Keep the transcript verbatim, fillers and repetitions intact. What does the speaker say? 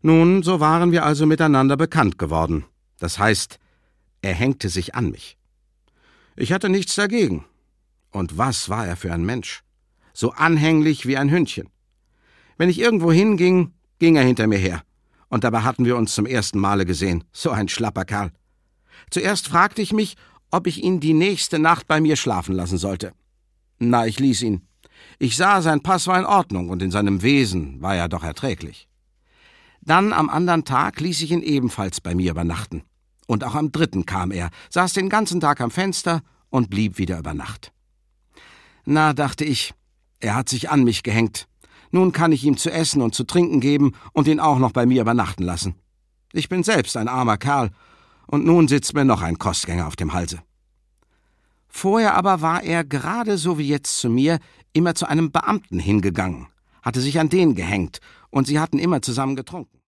Nun, so waren wir also miteinander bekannt geworden. Das heißt, er hängte sich an mich. Ich hatte nichts dagegen. Und was war er für ein Mensch? So anhänglich wie ein Hündchen. Wenn ich irgendwo hinging, ging er hinter mir her. Und dabei hatten wir uns zum ersten Male gesehen. So ein schlapper Kerl. Zuerst fragte ich mich, ob ich ihn die nächste Nacht bei mir schlafen lassen sollte. Na, ich ließ ihn. Ich sah, sein Pass war in Ordnung und in seinem Wesen war er doch erträglich. Dann am anderen Tag ließ ich ihn ebenfalls bei mir übernachten. Und auch am dritten kam er, saß den ganzen Tag am Fenster und blieb wieder über Nacht. Na, dachte ich, er hat sich an mich gehängt. Nun kann ich ihm zu essen und zu trinken geben und ihn auch noch bei mir übernachten lassen. Ich bin selbst ein armer Kerl, und nun sitzt mir noch ein Kostgänger auf dem Halse. Vorher aber war er, gerade so wie jetzt zu mir, immer zu einem Beamten hingegangen, hatte sich an den gehängt, und sie hatten immer zusammen getrunken.